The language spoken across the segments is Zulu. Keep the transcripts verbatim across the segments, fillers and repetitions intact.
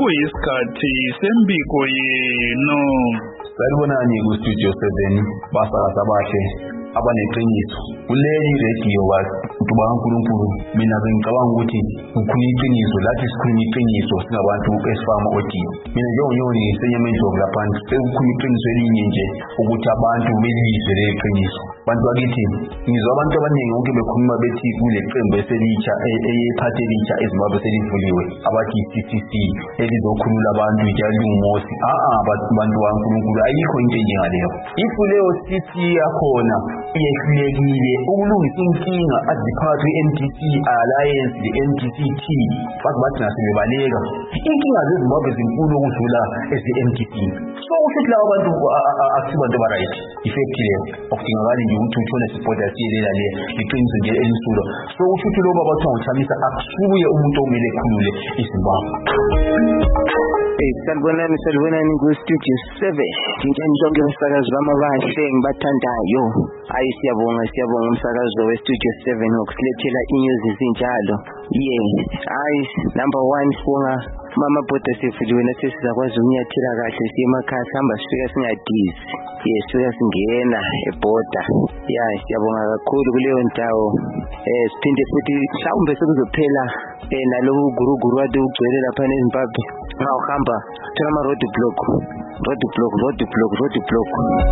sekuyisikhathi sembiko yenu. Sanibonani ku-Studio seven basakazi abahle abaneqiniso. Kuleli radio bantu bakaNkulunkulu mina bengicabanga ukuthi ukukhuluma iqiniso lathi sikhuluma iqiniso singabantu esifama audio. Mina njengoNyoni ngisenyameni laphansi sekukhuluma iqiniso elinye nje ukuthi abantu belizwe leqiniso. Bantu bakithi ngizwa abantu abaningi bonke bekhuluma bethi kule qembu eselitsha eyephathe elitsha eZimbabwe selivuliwe abathi C C C elizokhulula abantu njalo uMosi. Ah bantu bakaNkulunkulu ayikho into enjengaleyo. Ifu leyo C C yakhona iyehlulekile ukulungisa inkinga aziphathe i-M D C Alliance le-M D C T bathi bathi nasebebaleka inkinga zeZimbabwe zinkulu ukudlula eze-M D C. So usithi laba bantu akusibantu abaright effectively okudingakala nje ukuthi uthole support asiyelela le iqiniso nje elisulo. So usithi lo baba bathi ngithamisa akusuye umuntu omele ekhulule iZimbabwe. Eh sanibonani sanibonani ku-Studio seven ngintshani zonke umsakazi bamabahle ngibathandayo. Hayi siyabonga siyabonga umsakazo we-Studio seven ngokusilethela inews ezinjalo. Yeah hayi number one sibonga mama bhoda sefuliwe nathi sizakwazi ukunyathela kahle siye emakhaya sihamba sifika singadizi. Yes sifika singena ebhoda. Yeah siyabonga kakhulu kuleyo ndawo. Eh siphinde futhi mhlawumbe sekuzophela eh naloku guruguru wade ugcwele lapha eZimbabwe. Ngahamba thola ama road block road block road block road block.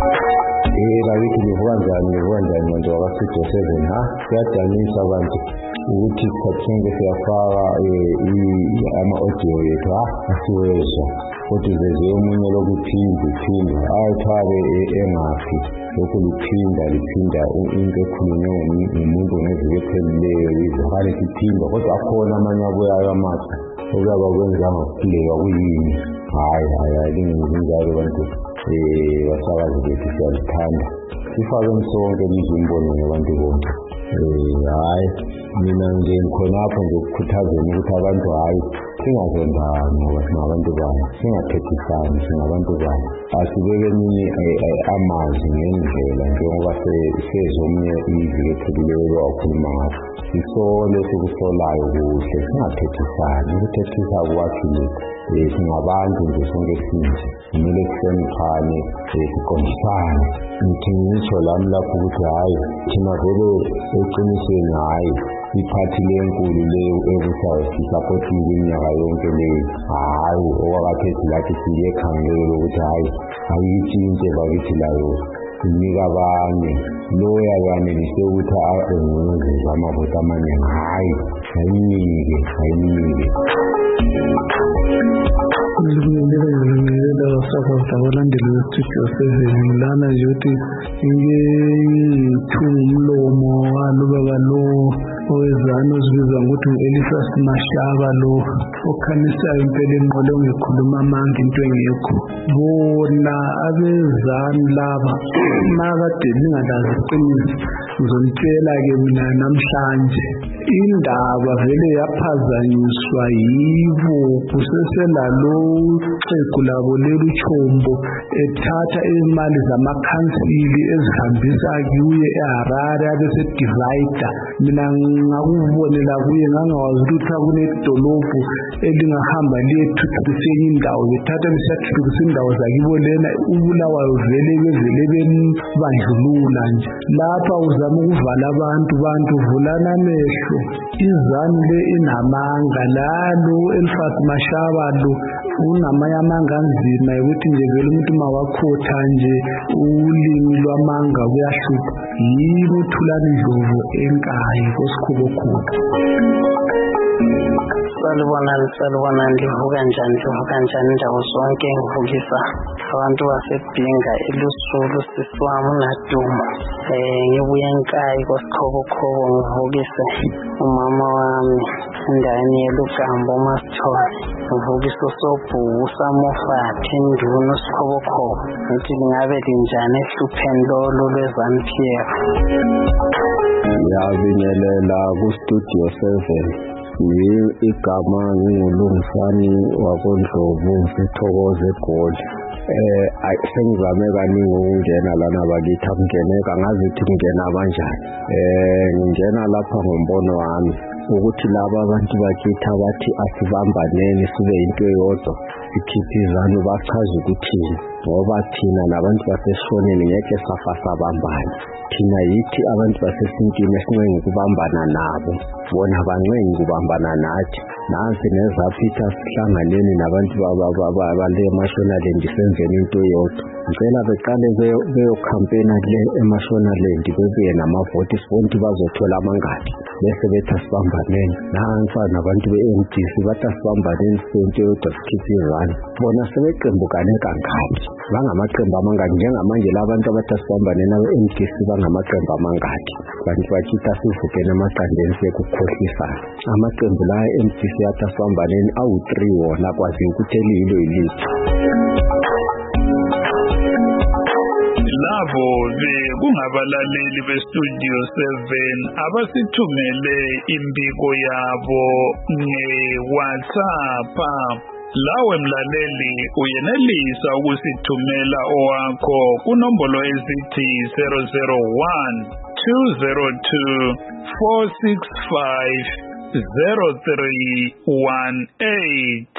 Eh bakithi nivuka njani nivuka njani manje waka-Studio seven ha siyadanisa abantu ukuthi isikhathi siyafaka ama-audio yethu ha asiwezwa kodwa uveze omunye lokuphinde phinde ayithwale engaphi lokhu liphinda liphinda into ekhulunywe ngumuntu ngeviki ephelileyo izivakale siphinda kodwa akhona amanye abuyayo amatsha okuyaba kwenza ngokuhleka kuyini. Hayi hayi lingenzinjalo bantu eh basakazi bethu siyalithanda sifake sonke lizimboni ngabantu bonke. Eh hayi mina nje ngikhonapho nje ukukhuthazela ukuthi abantu hayi singazondana ngoba singabantu bani singathethisani singabantu bani asibeke eminye amazwi ngendlela njengoba sezomnye iviki ephelileyo wakhuluma ngaso sisole sikusolayo kuhle singathethisani ukuthethisa kwathile singabantu nje sonke sinje kumele sihloniphane siqondisane. Ngithi ngitsho lami lapho ukuthi hayi thina vele eqinisweni hayi iphathi lenkulu leyo ebusayo sisapotile iminyaka yonke leyo. Hayi okwakaphethi lathi siye ekhangelo ukuthi hayi ayitshintshe bakithi layo inika abanye loya yanelise ukuthi ayenze amavoti amaningi. Hayi ayinike ayinike ngiyela wasakaza abalandeli be-Studio seven lana nje ukuthi ngethungumlomo walo baba lo owezana ozibiza ngokuthi ngu-Elifas Mashaba lo okhanisayo impela enqole ongekhuluma amanga into engekho. Bona abezani laba makade ningalazi iqiniso ngizonitshela-ke mina namhlanje indaba vele yaphazanyiswa yibo kuseselalo xhegu labo leluchombo ethatha imali zamakhansili ezihambisa kuye eHarare abese divider. Mina ngakubonela kuye ngangawazi ukuthi kunedolobho elingahamba liyethuthukisa indawo bethatha lisathuthukisa indawo zakibo lena ubulawayo vele bevele bembandlulula nje. Lapha uzama ukuvala abantu bantu vulana amehlo. Izanu le inamanga lalo Elifas Mashaba lo unamanye amanga anzima ukuthi nje vele umuntu mawakhotha nje ulimi lwamanga kuyahlupha. Yini uthulana indlovu enkayi kosikhubokhulu. Salibonani salibonani livuka njani livuka njani ndawo zonke ngivukisa abantu basebhinga elusulu sisiwami uNaduma. Eh ngibuye enkayi kosikhobokhoko ngivukise umama wami endaweni yelugambo uMasithole. Ngivukisa uSobhuku uSamofati induno usikhobokhoko ukuthi lingabe linjani ehlupheni lolu lweZANU-P F. Ngiyabingelela ku-Studio seven. Igama ngingulungisani wakoNdlovu Sithokoze eGoli. Eh sengizame kaningi ukungena lana bakithi akungeneka ngazi ukuthi kungena kanjani. Eh ngingena lapha ngombono wami ukuthi laba abantu bakithi abathi asibambaneni sibe into eyodwa sikhiphe izanu bachaze ukuthi ngoba thina nabantu baseshoneni ngeke safa sabambana. Thina yithi abantu basesintini esincenga ukubambana nabo, bona bancenga ukubambana nathi. Nansi nezapitha sihlanganeni nabantu bale Mashonaland senzeni into eyodwa. Ngicela beqale beyo campaign le eMashonaland bebuye namavoti sibonke bazothola amangadi bese bethi asibambaneni. Nansi nabantu be-M D C bathi asibambaneni sento eyodwa sikhiphe izanu. Bona sebeqembukane kangaki, bangamaqembu amangaki njengamanje labantu abathi asibambaneni abe-M D C bangamaqembu amangaki. Bantu bakithi sivukene amaqandeni sekukhohlisana. Amaqembu la e-M D C yathi asibambaneni awu three wona kwazi ukuthi elilo ilitho. Labo bekungabalaleli beStudio seven abasithumele imbiko yabo nge-WhatsApp. Lawe mlaleli uyenelisa ukusithumela owakho kunombolo ezithi zero zero one two zero two four six five zero three one eight.